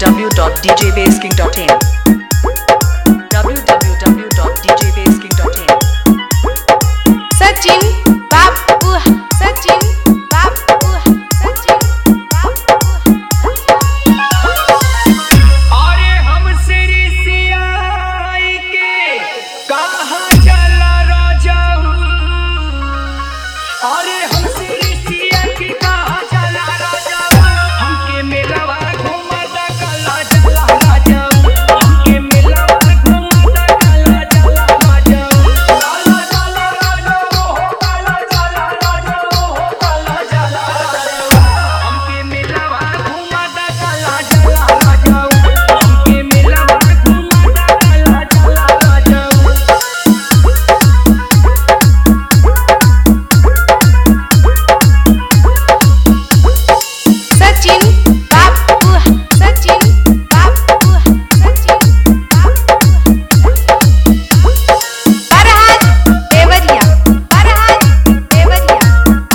www.djbaseking.in www.djbaseking.in Sachin बाबू सचिन बाबू सचिन अरे हमसे रिसियाई के कहाँ चला राजा। अरे हमसे रिसिया के कहाँ चला राजा। हमके मेलवा घुमाता काला चला राजा। हमके मेलवा घुमाता काला चला राजा। काला चला राजा हो काला चला राजा हो काला चला राजा। हमके मेलवा घुमाता काला चला राजा। हमके मेलवा घुमाता काला चला राजा। सचिन बाबू सचिन बाबू सचिन फरहाद देवरिया फरहाद देवरिया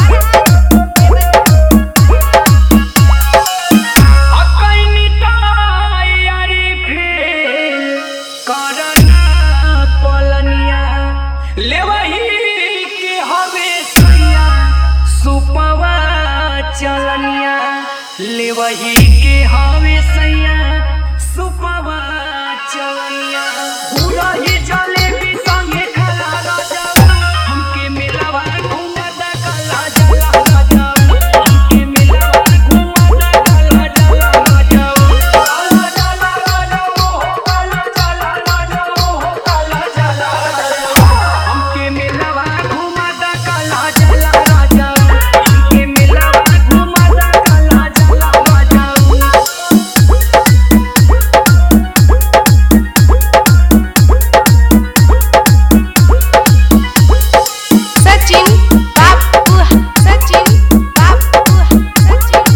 अकैनी तैयारी फेल करना पलनिया लेवही के हवे सैया सुपवा चलनिया लेवही के हवे सैया सुपवा चलनिया पूरा ही जलेबी संगे खाला राजा। हमके मेलवा घुमाता काला चला राजा। हमके मेलवा घुमाता काला चला राजा। काला चला राजा हो काला चला राजा हो काला चला राजा। हमके मेलवा घुमाता काला चला राजा। हमके मेलवा घुमाता काला चला राजा। सचिन बाबू सचिन बाबू सचिन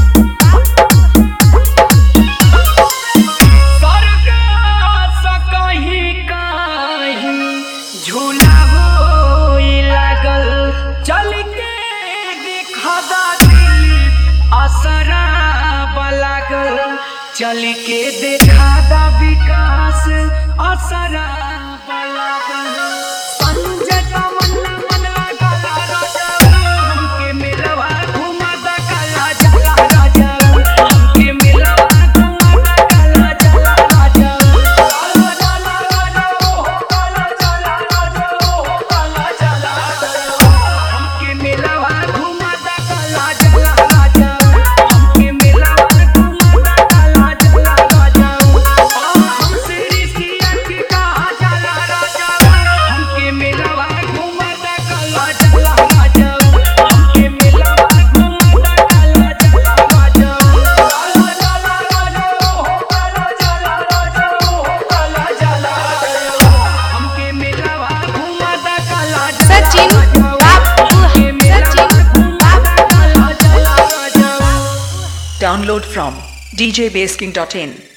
स्वर्ग स कहीं कहीं झूला होई लागल चल के देखा दिल असरा लागल चल के देखा दा विकास असरा लागल संजय तमन्ना मन काला राजा। हमके मेलवा घुमाता काला चला राजा। हमके मेलवा घुमाता काला चला राजा। काला चला राजा हो काला चला राजा हो काला चला राजा। हमके मेलवा घुमाता काला चला राजा। हमके मेलवा घुमाता काला चला राजा। हमसे रिसिया के कहाँ चला राजा। हमके मेलवा घुमाता काला चला राजा। हमके मेलवा घुमाता काला चला राजा। काला चला राजा हो काला चला राजा हो काला चला राजा। हमके मेलवा घुमाता काला चला सचिन राजा। बाबू हमके मेलवा सचिन घुमाता काला चला राजा। Download from djbaseking.in